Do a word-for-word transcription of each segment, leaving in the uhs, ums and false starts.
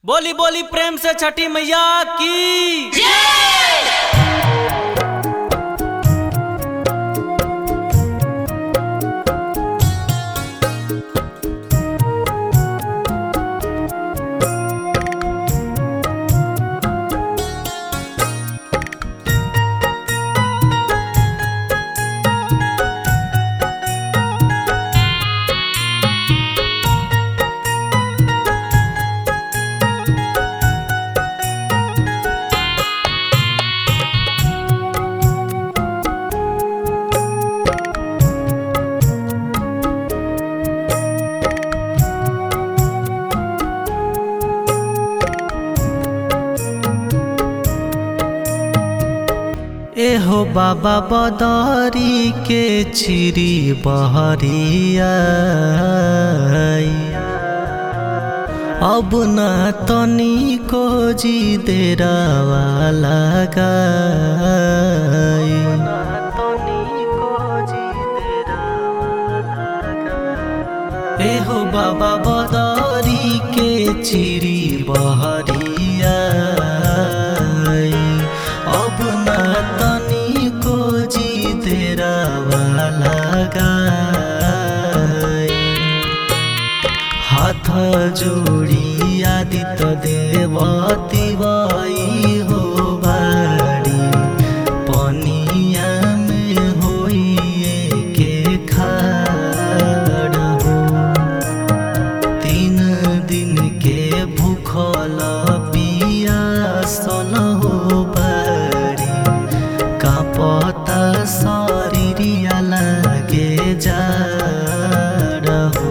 बोली बोली प्रेम से छठी मैया की एहो बाबा बदरी के चिरी बहरिया अब न तनी को जी देरावा लगाई एहो बाबा बदरी के चिरी बहरिया अब न तनी को जी देरावा लगाई हाथ जोड़ी आदित्य देवती बाई हो बाड़ी पनिया में होइए के खाड़ हो तीन दिन के भूखल पियासल हो पता शरीरिया लागे जा रहो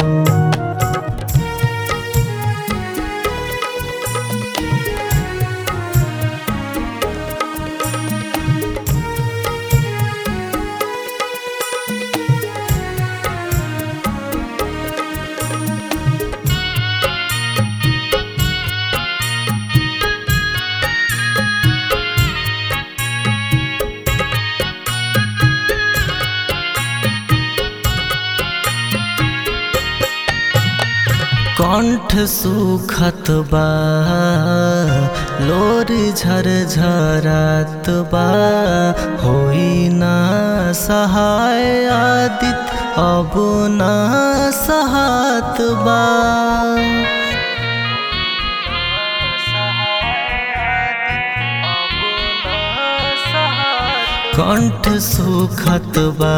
कंठ सुखत बा लोर झरझरात बा होई ना सहाय आदित अब ना सहात बा कंठ सुखत बा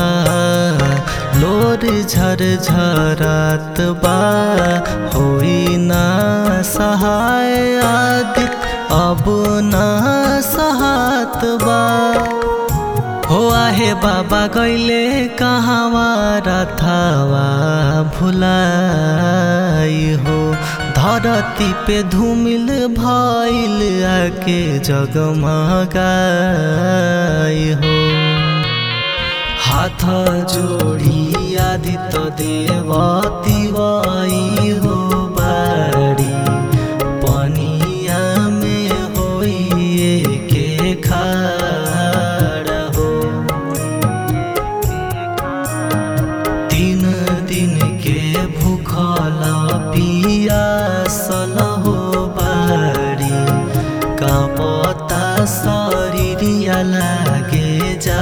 लोर झरझरात बा होई ना सहाय आदित अब ना सहात बा हो आहे बाबा गईले कहवा रथावा भुलाई हो धरती पे धूमिल भइल आके जगमगाई हो हाथ जोड़ी आदित्य देवती बाई हो बाड़ी पनिया में होइए के खाड़ हो तीन दिन के भूखल पियासल हो बाड़ी का पता शरीरिया लागे जा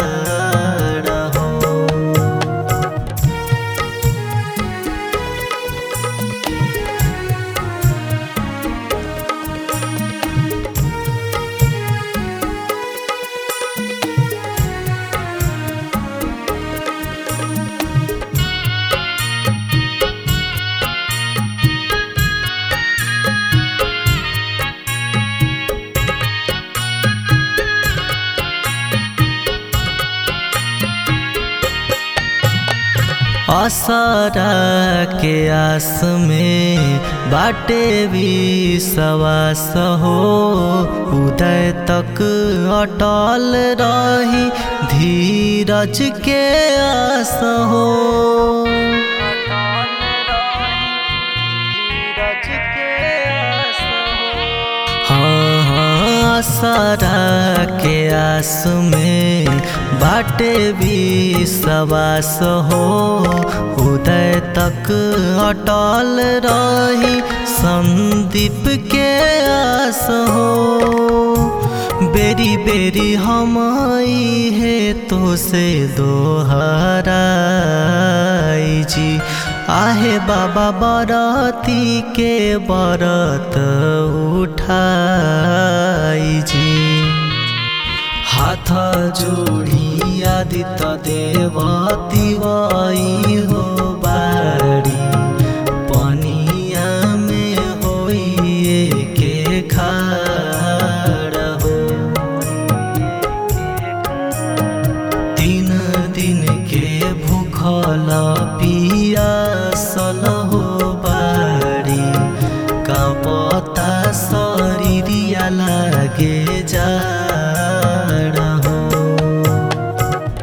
असरा के आस में बाटे विश्वास हो उदय तक अटल रही धीरज के आस हो हाँ हाँ असरा के आस में बाटे विश्वास हो उदय तक अटल रही संदीप दीप के आस हो। बेरी बेरी हम है तो से दोहराई जी। आहे बाबा बरती के बरत उठाई जी। हाथ जोड़ी आदित्य देवती वही हो बारी। पनिया में होइए के खाड़ हो। तीन दिन के भूखल पियासल हो